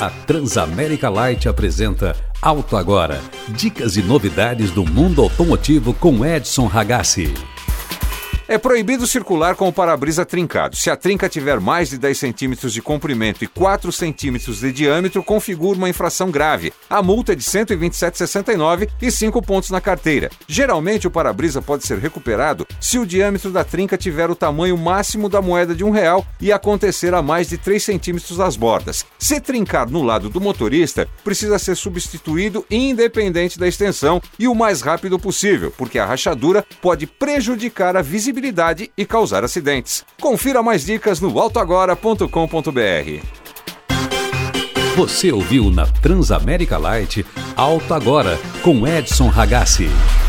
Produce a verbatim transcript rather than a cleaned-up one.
A Transamérica Light apresenta Auto Agora. Dicas e novidades do mundo automotivo com Edson Ragazzi. É proibido circular com o para-brisa trincado. Se a trinca tiver mais de dez centímetros de comprimento e quatro centímetros de diâmetro, configura uma infração grave. A multa é de cento e vinte e sete reais e sessenta e nove centavos e cinco pontos na carteira. Geralmente, o para-brisa pode ser recuperado se o diâmetro da trinca tiver o tamanho máximo da moeda de um real e acontecer a mais de três centímetros das bordas. Se trincar no lado do motorista, precisa ser substituído independente da extensão e o mais rápido possível, porque a rachadura pode prejudicar a visibilidade e causar acidentes. Confira mais dicas no auto agora ponto com ponto b r. Você ouviu na Transamérica Light Auto Agora com Edson Ragazzi.